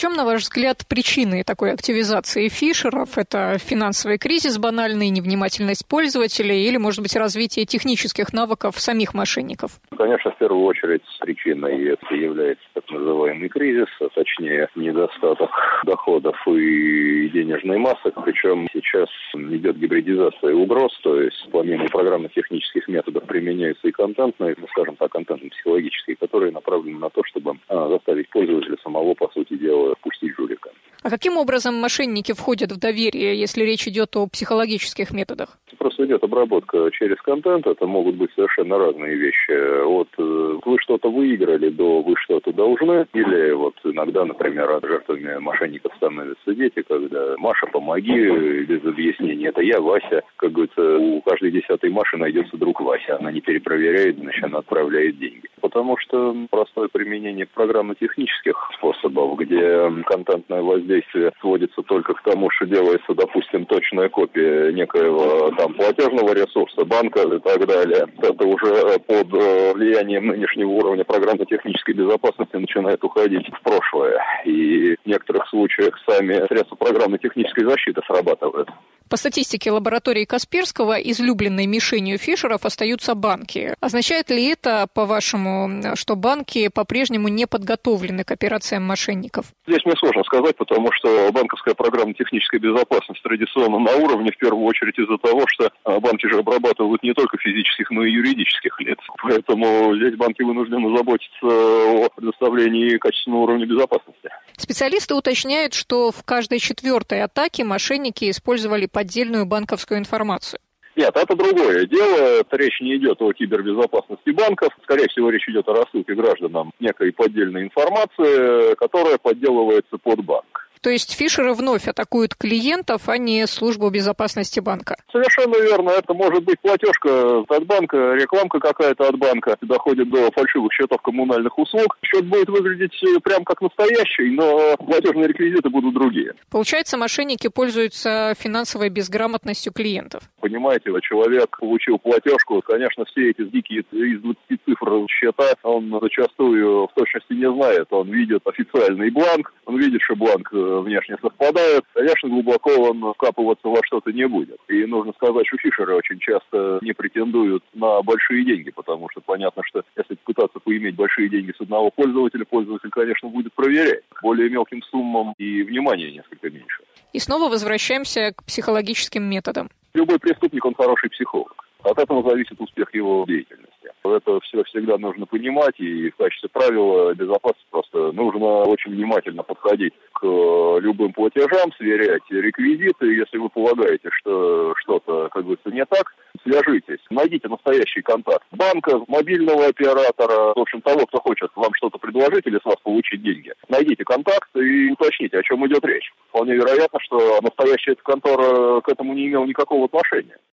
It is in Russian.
чем, на ваш взгляд, причины такой активизации фишеров? Это финансовый кризис банальный, невнимательность пользователей или, может быть, развитие технических навыков самих мошенников? Конечно, в первую очередь причиной это является так называемый кризис, а точнее недостаток доходов и денежной массы. Причем сейчас идет гибридизация угроз, то есть помимо программно-технических методов применяются и контентные, скажем так, контентно-психологические, которые направлены на то, чтобы заставить пользователя самого, по сути дела, пустить жулика. А каким образом мошенники входят в доверие, если речь идет о психологических методах? Просто идет обработка через контент, это могут быть совершенно разные вещи. Вот вы что-то выиграли, до вы что-то должны, или вот иногда, например, жертвами мошенников становятся дети, когда «Маша, помоги», без объяснений, это я, Вася, как говорится, у каждой 10-й Маши найдется друг Вася, она не перепроверяет, значит, она отправляет деньги. Потому что простое применение программно-технических способов, где контентное воздействие сводится только к тому, что делается, допустим, точная копия некоего там платежного ресурса, банка и так далее. Это уже под влиянием нынешнего уровня программно-технической безопасности начинает уходить в прошлое. И в некоторых случаях сами средства программно-технической защиты срабатывают. По статистике лаборатории Касперского, излюбленной мишенью фишеров остаются банки. Означает ли это, по-вашему, что банки по-прежнему не подготовлены к операциям мошенников? Здесь мне сложно сказать, потому что банковская программно-техническая безопасность традиционно на уровне, в первую очередь из-за того, что банки же обрабатывают не только физических, но и юридических лиц. Поэтому здесь банки вынуждены заботиться о предоставлении качественного уровня безопасности. Специалисты уточняют, что в каждой 4-й атаке мошенники использовали поддельную банковскую информацию. Нет, это другое дело. Речь не идет о кибербезопасности банков. Скорее всего, речь идет о рассылке гражданам некой поддельной информации, которая подделывается под банк. То есть фишеры вновь атакуют клиентов, а не службу безопасности банка? Совершенно верно. Это может быть платежка от банка, рекламка какая-то от банка, доходит до фальшивых счетов коммунальных услуг. Счет будет выглядеть прям как настоящий, но платежные реквизиты будут другие. Получается, мошенники пользуются финансовой безграмотностью клиентов. Понимаете, человек получил платежку, конечно, все эти дикие из 20 цифр счета он зачастую в точности не знает. Он видит официальный бланк, он видит, что бланк внешне совпадает. Конечно, глубоко он вкапываться во что-то не будет. И нужно сказать, что фишеры очень часто не претендуют на большие деньги, потому что понятно, что если пытаться поиметь большие деньги с одного пользователя, пользователь, конечно, будет проверять. Более мелким суммам и внимания несколько меньше. И снова возвращаемся к психологическим методам. Любой преступник, он хороший психолог. От этого зависит успех его деятельности. Это все всегда нужно понимать, и в качестве правила безопасности просто нужно очень внимательно подходить к любым платежам, сверять реквизиты. Если вы полагаете, что что-то, как говорится, не так, свяжитесь, найдите настоящий контакт банка, мобильного оператора, в общем, того, кто хочет вам что-то предложить или с вас получить деньги. Найдите контакт и уточните, о чем идет речь. Вполне вероятно, что настоящая эта контора к этому не имела никакого отношения.